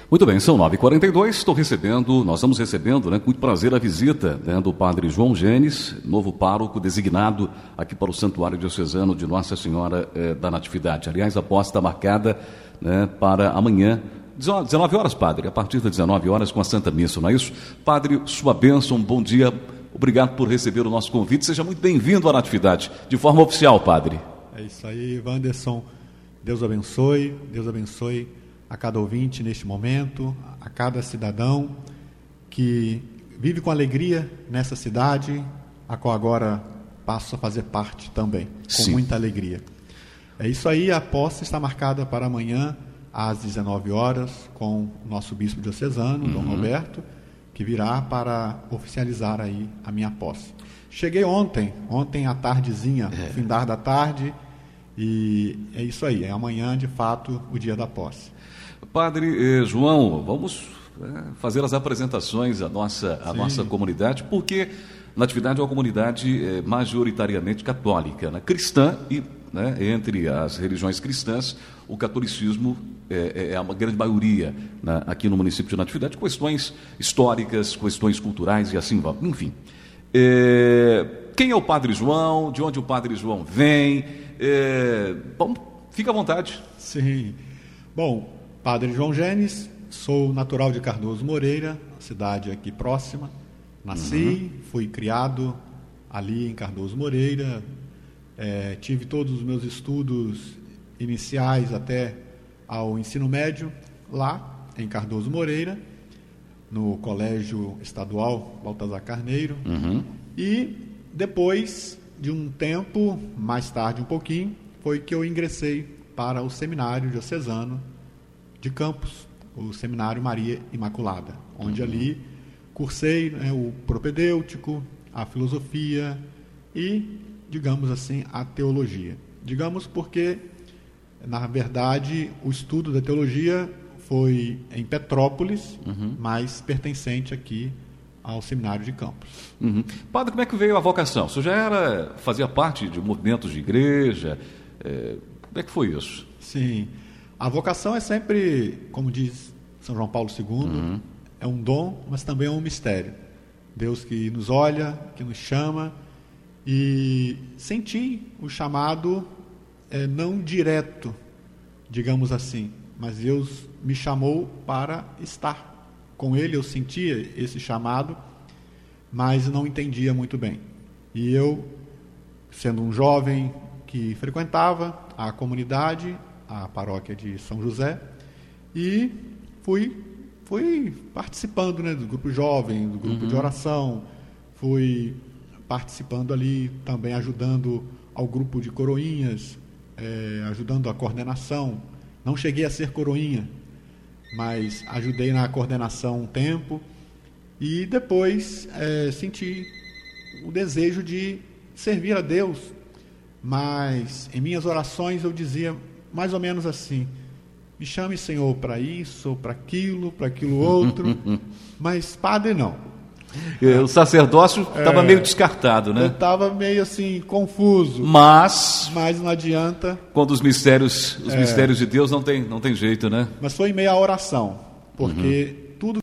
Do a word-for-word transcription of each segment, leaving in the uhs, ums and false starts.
Muito bem, são nove e quarenta e dois, estou recebendo, nós estamos recebendo, né, com muito prazer a visita, né, do padre João Genes, novo pároco designado aqui para o Santuário Diocesano de Nossa Senhora eh, da Natividade. Aliás, a posse está marcada, né, para amanhã, dezenove horas, padre, a partir das dezenove horas com a Santa Missa, não é isso? Padre, sua bênção, bom dia, obrigado por receber o nosso convite, seja muito bem-vindo à Natividade, de forma oficial, padre. É isso aí, Wanderson, Deus abençoe, Deus abençoe a cada ouvinte neste momento, a cada cidadão que vive com alegria nessa cidade, a qual agora passo a fazer parte também, com Sim. muita alegria. É isso aí, a posse está marcada para amanhã, às dezenove horas, com o nosso bispo diocesano, uhum. Dom Roberto, que virá para oficializar aí a minha posse. Cheguei ontem, ontem à tardezinha, é. findar da tarde, e é isso aí, é amanhã, de fato, o dia da posse. Padre eh, João, vamos eh, fazer as apresentações à nossa, à nossa comunidade, porque Natividade é uma comunidade eh, majoritariamente católica, né? Cristã, e né, entre as religiões cristãs, o catolicismo é, é uma grande maioria, né, aqui no município de Natividade, questões históricas, questões culturais e assim vai. Enfim, eh, quem é o Padre João? De onde o Padre João vem? Eh, bom, fica à vontade. Sim, bom... Padre João Genes, sou natural de Cardoso Moreira, cidade aqui próxima. Nasci, uhum. fui criado ali em Cardoso Moreira, é, tive todos os meus estudos iniciais até ao ensino médio lá em Cardoso Moreira, no Colégio Estadual Baltazar Carneiro. Uhum. E depois de um tempo, mais tarde um pouquinho, foi que eu ingressei para o Seminário Diocesano de Campos, o Seminário Maria Imaculada, onde uhum. ali cursei, né, o propedêutico, a filosofia e, digamos assim, a teologia. Digamos porque, na verdade, o estudo da teologia foi em Petrópolis, uhum. mas pertencente aqui ao Seminário de Campos. Uhum. Padre, como é que veio a vocação? O senhor já era, fazia parte de movimentos de igreja? É, como é que foi isso? Sim. A vocação é sempre, como diz São João Paulo segundo, uhum. é um dom, mas também é um mistério. Deus que nos olha, que nos chama, e senti o chamado é, não direto, digamos assim, mas Deus me chamou para estar com Ele. Eu sentia esse chamado, mas não entendia muito bem. E eu, sendo um jovem que frequentava a comunidade, a paróquia de São José, e fui, fui participando, né, do grupo jovem, do grupo uhum. de oração, fui participando ali, também ajudando ao grupo de coroinhas, é, ajudando a coordenação. Não cheguei a ser coroinha, mas ajudei na coordenação um tempo, e depois é, senti o desejo de servir a Deus, mas em minhas orações eu dizia mais ou menos assim: me chame, Senhor, para isso, para aquilo, para aquilo outro, mas padre não. O sacerdócio estava é, meio descartado, né? Eu estava meio assim, confuso. Mas... Mas não adianta. Quando os mistérios, os é, mistérios de Deus não tem, não tem jeito, né? Mas foi em meio à oração, porque uhum. tudo,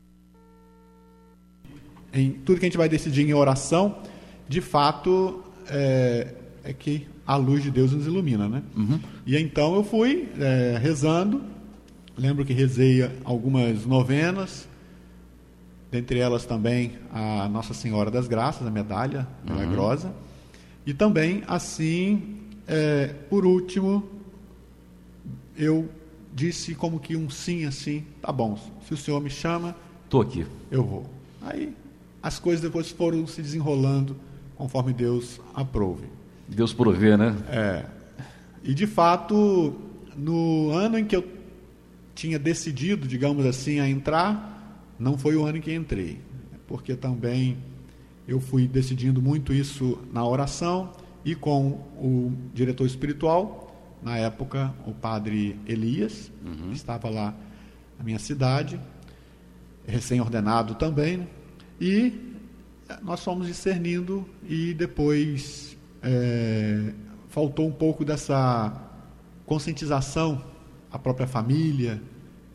em, tudo que a gente vai decidir em oração, de fato, é, é que a luz de Deus nos ilumina, né? Uhum. E então eu fui é, rezando, lembro que rezei algumas novenas, dentre elas também a Nossa Senhora das Graças, a medalha milagrosa, uhum. e também, assim, é, por último, eu disse como que um sim, assim, tá bom, se o Senhor me chama, tô aqui, eu vou. Aí as coisas depois foram se desenrolando conforme Deus aprove. Deus provê, né? É. E, de fato, no ano em que eu tinha decidido, digamos assim, a entrar, não foi o ano em que entrei, porque também eu fui decidindo muito isso na oração e com o diretor espiritual, na época, o padre Elias, uhum. que estava lá na minha cidade, recém-ordenado também, né? E nós fomos discernindo e depois... É, faltou um pouco dessa conscientização à própria família,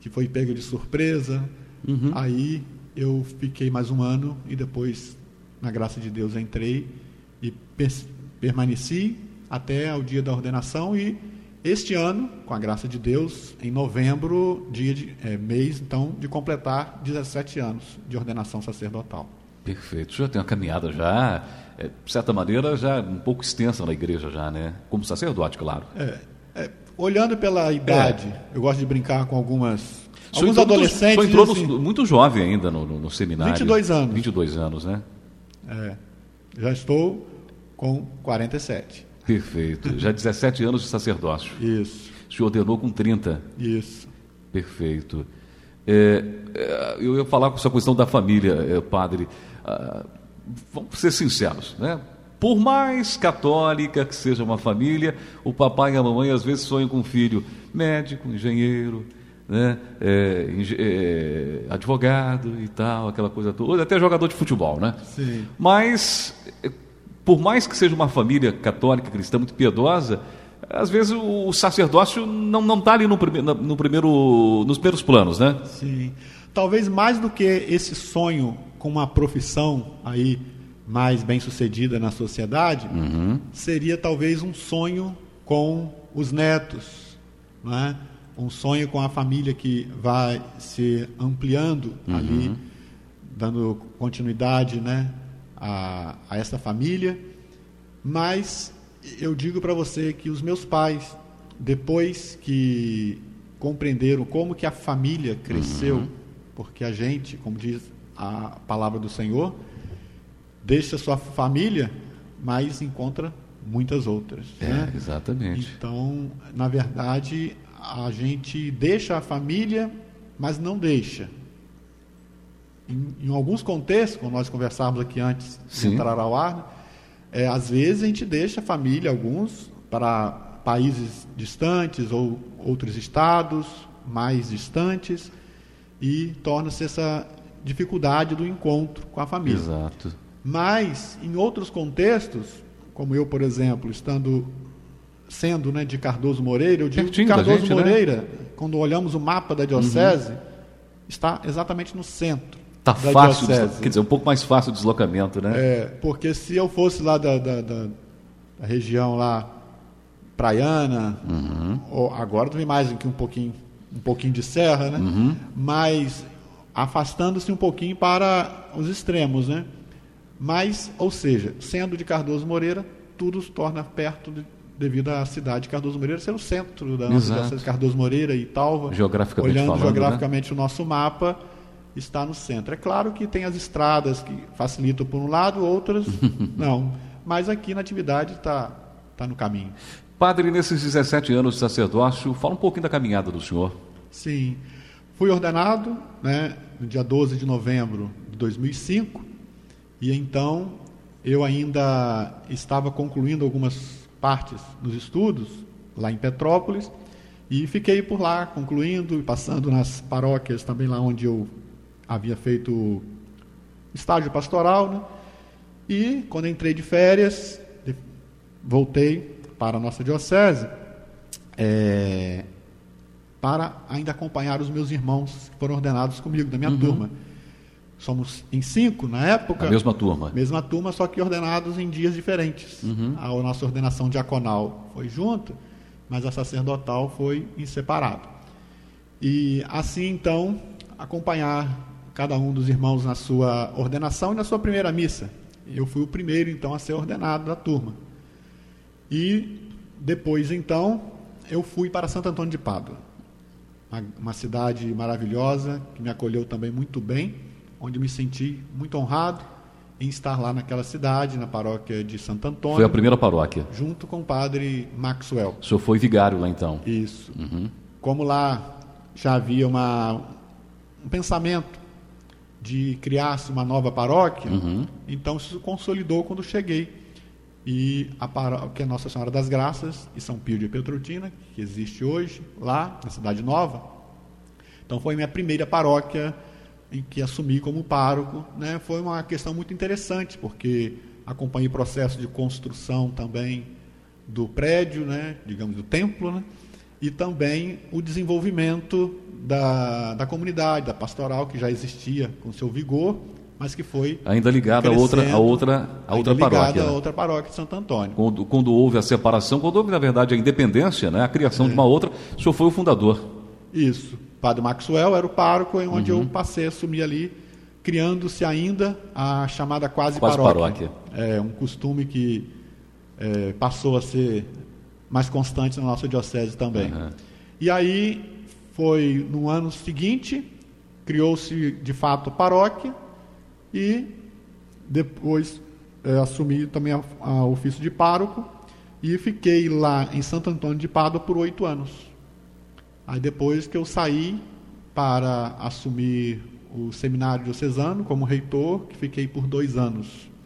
que foi pega de surpresa. Uhum. Aí eu fiquei mais um ano e depois, na graça de Deus, entrei e per- permaneci até o dia da ordenação. E este ano, com a graça de Deus, em novembro, dia de, é, mês então de completar dezessete anos de ordenação sacerdotal. Perfeito. Já tem uma caminhada já, é, de certa maneira, já um pouco extensa na igreja já, né? Como sacerdote, claro. É, é, olhando pela idade, é. eu gosto de brincar com algumas... Alguns entrou adolescentes... Muito, entrou assim, no, muito jovem ainda no, no, no seminário. vinte e dois anos. vinte e dois anos, né? É, já estou com quarenta e sete. Perfeito. Já dezessete anos de sacerdócio. Isso. O senhor ordenou com trinta. Isso. Perfeito. É, é, eu ia falar com essa questão da família, é, padre. Ah, vamos ser sinceros, né? Por mais católica que seja uma família, o papai e a mamãe às vezes sonham com um filho médico, engenheiro, né? é, é, advogado e tal, aquela coisa toda, até jogador de futebol, né? Sim. Mas, por mais que seja uma família católica, cristã, muito piedosa, às vezes o, o sacerdócio não está ali no, prime, no primeiro, nos primeiros planos, né? Sim. Talvez mais do que esse sonho com uma profissão aí mais bem sucedida na sociedade, uhum. seria talvez um sonho com os netos, não é? Um sonho com a família que vai se ampliando uhum. ali, dando continuidade, né, a, a essa família. Mas eu digo para você que os meus pais, depois que compreenderam como que a família cresceu, uhum. porque a gente, como diz a palavra do Senhor, deixa sua família, mas encontra muitas outras. É, né? Exatamente. Então, na verdade, a gente deixa a família, mas não deixa. Em, em alguns contextos, como nós conversávamos aqui antes Sim. de entrar ao ar, é, às vezes a gente deixa a família, alguns, para países distantes ou outros estados mais distantes, e torna-se essa dificuldade do encontro com a família. Exato. Mas, em outros contextos, como eu, por exemplo, estando sendo, né, de Cardoso Moreira, eu digo Pertinho que Cardoso gente, Moreira, né? quando olhamos o mapa da diocese, uhum. está exatamente no centro. Está da fácil, diocese. Quer dizer, um pouco mais fácil o deslocamento, né? É, porque se eu fosse lá da, da, da, da região lá praiana, uhum. ou agora tem mais que um pouquinho, um pouquinho de serra, né? Uhum. Mas afastando-se um pouquinho para os extremos, né? Mas, ou seja, sendo de Cardoso Moreira, tudo se torna perto de, devido à cidade de Cardoso Moreira ser o centro da nossa cidade de Cardoso Moreira e Italva. Geograficamente olhando falando, geograficamente né? o nosso mapa, está no centro. É claro que tem as estradas que facilitam por um lado, outras não. Mas aqui na atividade está tá no caminho. Padre, nesses dezessete anos de sacerdócio, fala um pouquinho da caminhada do senhor. Sim. Fui ordenado, né, no dia doze de novembro de dois mil e cinco, e então eu ainda estava concluindo algumas partes dos estudos lá em Petrópolis, e fiquei por lá, concluindo e passando nas paróquias também lá onde eu havia feito estágio pastoral, né? E quando entrei de férias, voltei para a nossa diocese, é, para ainda acompanhar os meus irmãos que foram ordenados comigo, da minha uhum. turma. Somos em cinco na época. A mesma turma. Mesma turma, só que ordenados em dias diferentes. Uhum. A nossa ordenação diaconal foi junta, mas a sacerdotal foi em separado. E assim, então, acompanhar cada um dos irmãos na sua ordenação e na sua primeira missa. Eu fui o primeiro, então, a ser ordenado da turma. E depois, então, eu fui para Santo Antônio de Pádua, uma, uma cidade maravilhosa, que me acolheu também muito bem, onde me senti muito honrado em estar lá naquela cidade, na paróquia de Santo Antônio. Foi a primeira paróquia? Junto com o padre Maxwell. O senhor foi vigário lá, então? Isso. Uhum. Como lá já havia uma, um pensamento de criar-se uma nova paróquia, uhum. então isso se consolidou quando cheguei. E a paróquia Nossa Senhora das Graças e São Pio de Pietreutina, que existe hoje, lá na Cidade Nova. Então foi minha primeira paróquia em que assumi como pároco, né? Foi uma questão muito interessante, porque acompanhei o processo de construção também do prédio, né? Digamos, do templo, né? e também o desenvolvimento da, da comunidade, da pastoral, que já existia com seu vigor, mas que foi ainda ligada a outra, a outra, a outra paróquia. Ligada né? a outra paróquia de Santo Antônio. Quando, quando houve a separação, quando houve, na verdade, a independência, né? A criação é. de uma outra, o senhor foi o fundador. Isso. Padre Maxwell era o pároco, onde uhum. eu passei a assumir ali, criando-se ainda a chamada quase, quase paróquia. paróquia. É um costume que é, passou a ser mais constante na nossa diocese também. Uhum. E aí foi no ano seguinte, criou-se de fato paróquia, e depois é, assumi também a, a ofício de pároco e fiquei lá em Santo Antônio de Pádua por oito anos. Aí depois que eu saí para assumir o seminário diocesano como reitor, que fiquei por dois anos.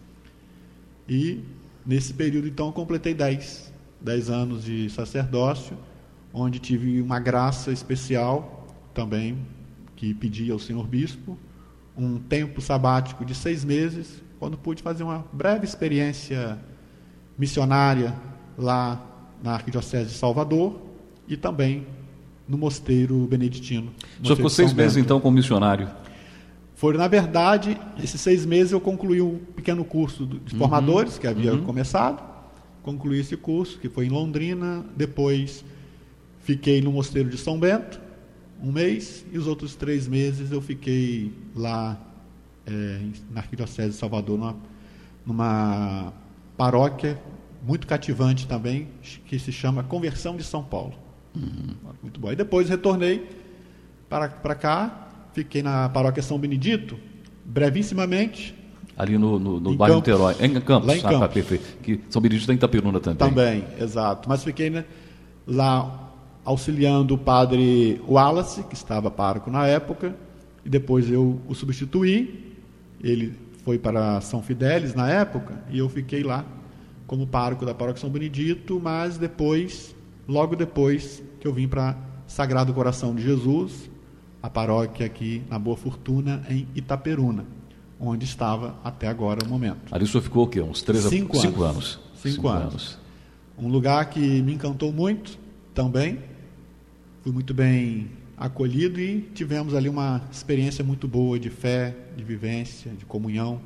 E nesse período então eu completei dez, dez anos de sacerdócio, onde tive uma graça especial também, que pedi ao senhor bispo, um tempo sabático de seis meses, quando pude fazer uma breve experiência missionária lá na Arquidiocese de Salvador e também no Mosteiro Beneditino. O senhor ficou seis meses, então, como missionário? Foi, na verdade, esses seis meses eu concluí um pequeno curso de uhum, formadores, que havia uhum. começado, concluí esse curso, que foi em Londrina, depois fiquei no Mosteiro de São Bento, um mês, e os outros três meses eu fiquei lá é, na Arquidiocese de Salvador, numa, numa paróquia muito cativante também, que se chama Conversão de São Paulo. Uhum. Muito bom. E depois retornei para, para cá, fiquei na paróquia São Benedito, brevissimamente. Ali no, no, no bairro Niterói, em Campos. Lá em Campos. Ah, perfeito. Que São Benedito está em Itaperuna também. Também, exato. Mas fiquei, né, lá auxiliando o padre Wallace, que estava pároco na época, e depois eu o substituí. Ele foi para São Fidélis na época, e eu fiquei lá como pároco da paróquia São Benedito, mas depois, logo depois que eu vim para Sagrado Coração de Jesus, a paróquia aqui na Boa Fortuna, em Itaperuna, onde estava até agora o momento. Ali o senhor ficou o quê? Uns três Cinco a... anos. Cinco anos. Cinco, Cinco anos. anos. Um lugar que me encantou muito também. Fui muito bem acolhido e tivemos ali uma experiência muito boa de fé, de vivência, de comunhão.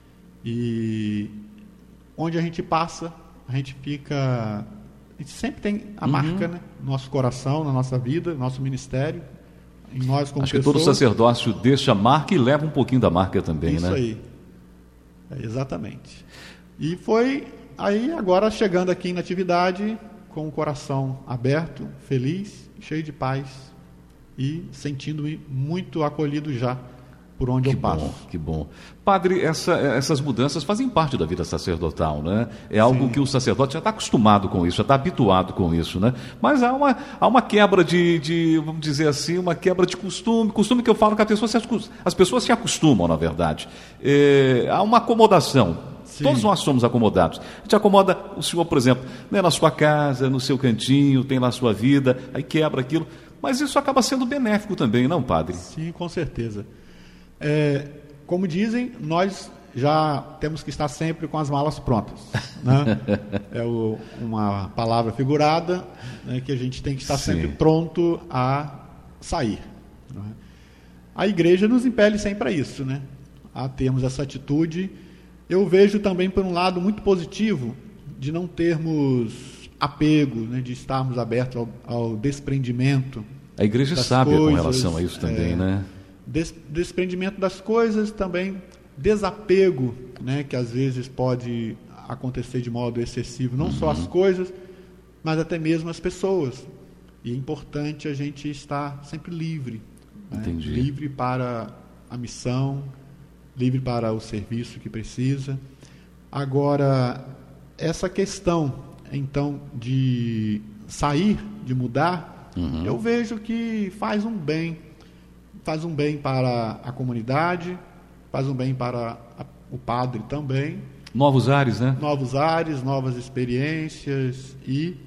E onde a gente passa, a gente fica... A gente sempre tem a uhum. marca, né? No nosso coração, na nossa vida, no nosso ministério, em nós como Acho pessoas. que todo sacerdócio deixa a marca e leva um pouquinho da marca também, Isso né? Isso aí. É, exatamente. E foi aí, agora chegando aqui na atividade, com o coração aberto, feliz, cheio de paz e sentindo-me muito acolhido já por onde que eu passo. Bom, que bom. Padre, essa, essas mudanças fazem parte da vida sacerdotal, né? É algo Sim. que o sacerdote já está acostumado com isso, já está habituado com isso, né? Mas há uma, há uma quebra de, de, vamos dizer assim, uma quebra de costume, costume que eu falo que a pessoa se, as pessoas se acostumam, na verdade. É, há uma acomodação. Sim. Todos nós somos acomodados. A gente acomoda o senhor, por exemplo, né, na sua casa, no seu cantinho, tem lá a sua vida, aí quebra aquilo. Mas isso acaba sendo benéfico também, não, padre? Sim, com certeza. É, como dizem, nós já temos que estar sempre com as malas prontas. Né? É o, uma palavra figurada, né, que a gente tem que estar Sim. sempre pronto a sair. Né? A igreja nos impele sempre a isso, né? A termos essa atitude. Eu vejo também, por um lado, muito positivo de não termos apego, né, de estarmos abertos ao, ao desprendimento. A igreja é sábia com relação a isso também, é, né? Des, desprendimento das coisas, também desapego, né, que às vezes pode acontecer de modo excessivo, não uhum. só as coisas, mas até mesmo as pessoas. E é importante a gente estar sempre livre, né? Livre para a missão, livre para o serviço que precisa. Agora, essa questão, então, de sair, de mudar, uhum. eu vejo que faz um bem. Faz um bem para a comunidade, faz um bem para a, o padre também. Novos ares, né? Novos ares, novas experiências e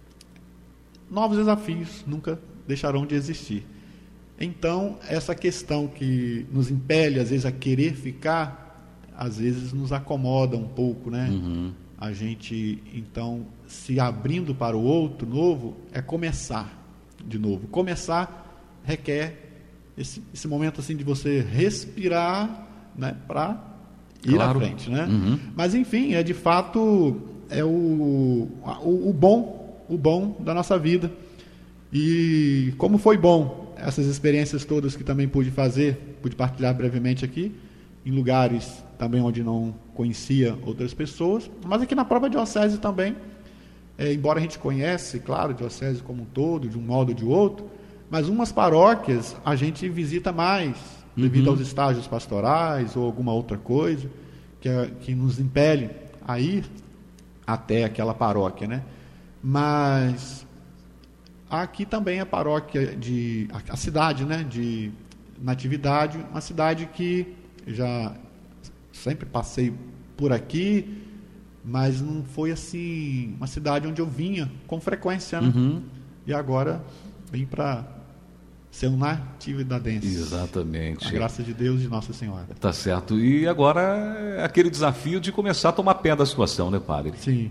novos desafios nunca deixarão de existir. Então, essa questão que nos impele, às vezes, a querer ficar, às vezes nos acomoda um pouco, né? Uhum. A gente, então, se abrindo para o outro novo, é começar. de novo. Começar requer esse, esse momento assim de você respirar, né, para ir claro. à frente, né? Uhum. Mas enfim, é de fato é o, o, o bom, o bom da nossa vida. E como foi bom essas experiências todas que também pude fazer, pude partilhar brevemente aqui, em lugares também onde não conhecia outras pessoas, mas aqui na própria diocese também, é, embora a gente conhece, claro, a diocese como um todo, de um modo ou de outro, mas umas paróquias a gente visita mais, devido uhum. aos estágios pastorais ou alguma outra coisa que, é, que nos impele a ir até aquela paróquia, né? Mas aqui também a paróquia de a, a cidade, né, de Natividade, uma cidade que já sempre passei por aqui, mas não foi assim uma cidade onde eu vinha com frequência, né? Uhum. E agora vim para ser um natividadense. Exatamente. Com a graça de Deus e de Nossa Senhora. Tá certo. E agora é aquele desafio de começar a tomar pé da situação, né, padre? Sim.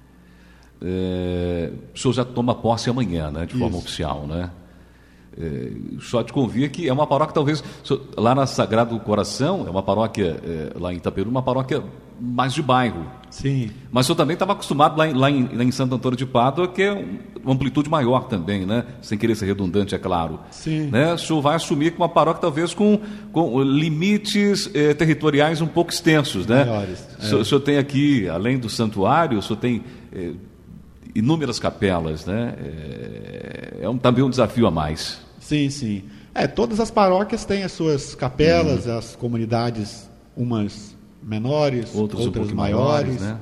É, o senhor já toma posse amanhã, né, de forma Isso. oficial, né? É, só te convia que é uma paróquia, talvez, lá na Sagrado Coração, é uma paróquia, é, lá em Itaperu, uma paróquia mais de bairro. Sim. Mas o senhor também estava acostumado lá em, lá, em, lá em Santo Antônio de Pádua, que é uma amplitude maior também, né? Sem querer ser redundante, é claro. Sim. Né? O senhor vai assumir com uma paróquia, talvez, com, com limites eh, territoriais um pouco extensos, né? Maiores. O senhor, é. o senhor tem aqui, além do santuário, o senhor tem eh, inúmeras capelas, né? É, é um, também um desafio a mais. Sim, sim. É, todas as paróquias têm as suas capelas, uhum. as comunidades, umas menores, outras, outras um maiores. maiores, né?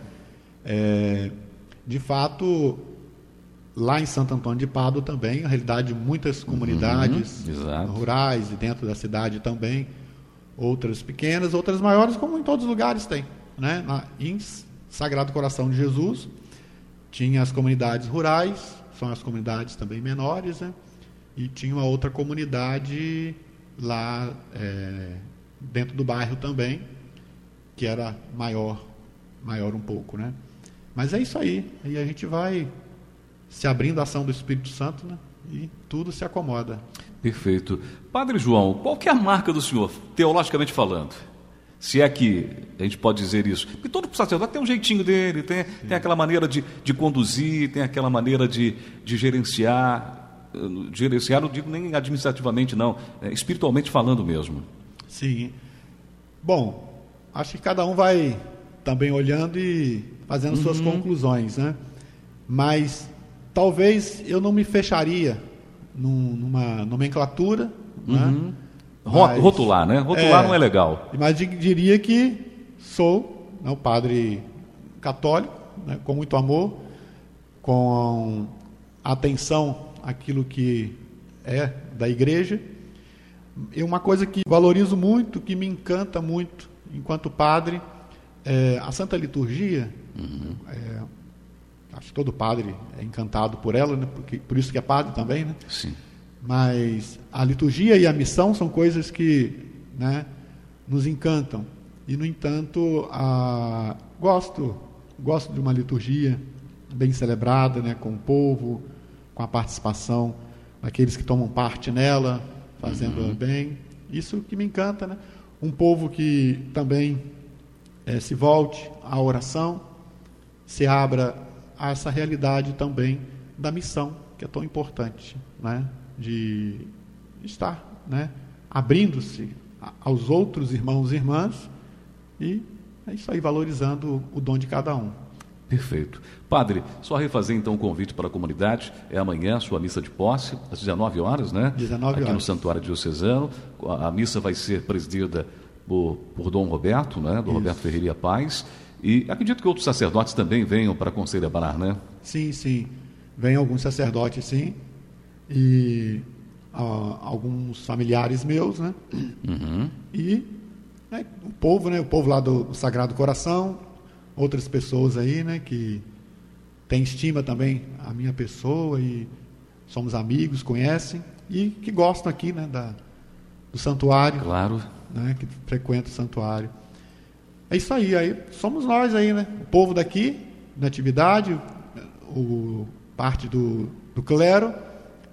É, de fato, lá em Santo Antônio de Pádua também, na realidade, muitas comunidades uhum, rurais e dentro da cidade também, outras pequenas, outras maiores, como em todos os lugares tem, né? Na, em Sagrado Coração de Jesus, tinha as comunidades rurais, são as comunidades também menores, né? E tinha uma outra comunidade lá é, dentro do bairro também, que era maior, maior um pouco, né? Mas é isso aí, aí a gente vai se abrindo a ação do Espírito Santo, né? E tudo se acomoda. Perfeito. Padre João, qual que é a marca do senhor, teologicamente falando? Se é que a gente pode dizer isso. Porque todo sacerdote tem um jeitinho dele, tem, tem aquela maneira de, de conduzir, tem aquela maneira de, de gerenciar. Gerenciar, não digo nem administrativamente, não, é, espiritualmente falando mesmo. Sim. Bom, acho que cada um vai também olhando e fazendo uhum. suas conclusões, né? Mas talvez eu não me fecharia num, numa nomenclatura, uhum. né? Mas, rotular, né? Rotular é, não é legal. Mas diria que sou, né, um padre católico, né, com muito amor, com atenção àquilo que é da igreja. E uma coisa que valorizo muito, que me encanta muito enquanto padre, é a Santa Liturgia. Uhum. É, acho que todo padre é encantado por ela, né? Porque, por isso que é padre também, né? Sim. Mas a liturgia e a missão são coisas que, né, nos encantam. E, no entanto, a... gosto, gosto de uma liturgia bem celebrada, né, com o povo, com a participação daqueles que tomam parte nela, fazendo uhum. bem. Isso que me encanta, né? Um povo que também é, se volte à oração, se abra a essa realidade também da missão, que é tão importante, né? De estar, né, abrindo-se aos outros irmãos e irmãs e é isso aí, valorizando o dom de cada um. Perfeito. Padre, só refazer então o convite para a comunidade, é amanhã a sua missa de posse, às dezenove horas, né? dezenove horas. Aqui no Santuário Diocesano. A missa vai ser presidida por, por Dom Roberto, né? Dom isso. Roberto Ferreira Paz. E acredito que outros sacerdotes também venham para concelebrar, né? Sim, sim. Vêm alguns sacerdotes, sim. E uh, alguns familiares meus, né? Uhum. E né, o povo, né? O povo lá do Sagrado Coração, outras pessoas aí, né? Que têm estima também a minha pessoa e somos amigos, conhecem e que gostam aqui, né? Da, do santuário. Claro. Né, que frequentam o santuário. É isso aí, aí somos nós aí, né? O povo daqui, na atividade, o, parte do, do clero,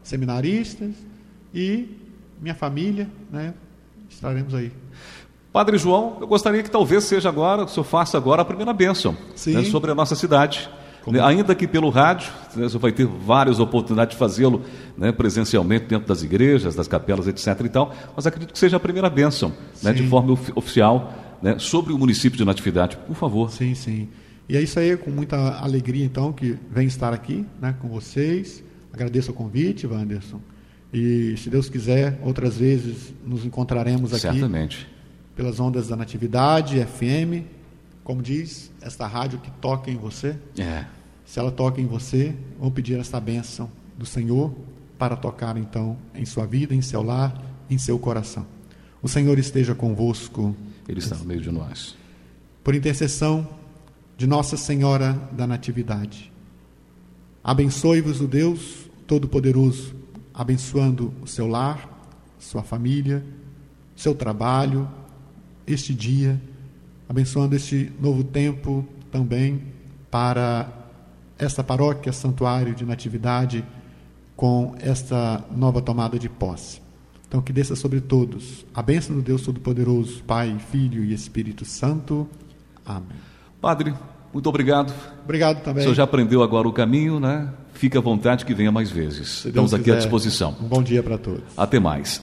seminaristas e minha família, né? Estaremos aí. Padre João, eu gostaria que talvez seja agora, o senhor faça agora a primeira bênção, né, sobre a nossa cidade. Como? Ainda que pelo rádio, né, o senhor vai ter várias oportunidades de fazê-lo, né, presencialmente dentro das igrejas, das capelas, etc e tal, mas acredito que seja a primeira bênção, né, de forma of- oficial, né, sobre o município de Natividade, por favor. Sim, sim. E é isso aí, com muita alegria, então, que venho estar aqui, né, com vocês. Agradeço o convite, Wanderson. E, se Deus quiser, outras vezes nos encontraremos aqui. Certamente. Pelas ondas da Natividade, F M. Como diz, esta rádio que toca em você. É. Se ela toca em você, vamos pedir esta bênção do Senhor para tocar, então, em sua vida, em seu lar, em seu coração. O Senhor esteja convosco. Ele está no meio de nós. Por intercessão de Nossa Senhora da Natividade, abençoe-vos o Deus Todo-Poderoso, abençoando o seu lar, sua família, seu trabalho, este dia, abençoando este novo tempo também para esta paróquia, santuário de Natividade, com esta nova tomada de posse. Então, que desça sobre todos a bênção do Deus Todo-Poderoso, Pai, Filho e Espírito Santo. Amém. Padre, muito obrigado. Obrigado também. O senhor já aprendeu agora o caminho, né? Fique à vontade que venha mais vezes. Se Estamos Deus aqui à quiser. disposição. Um bom dia para todos. Até mais.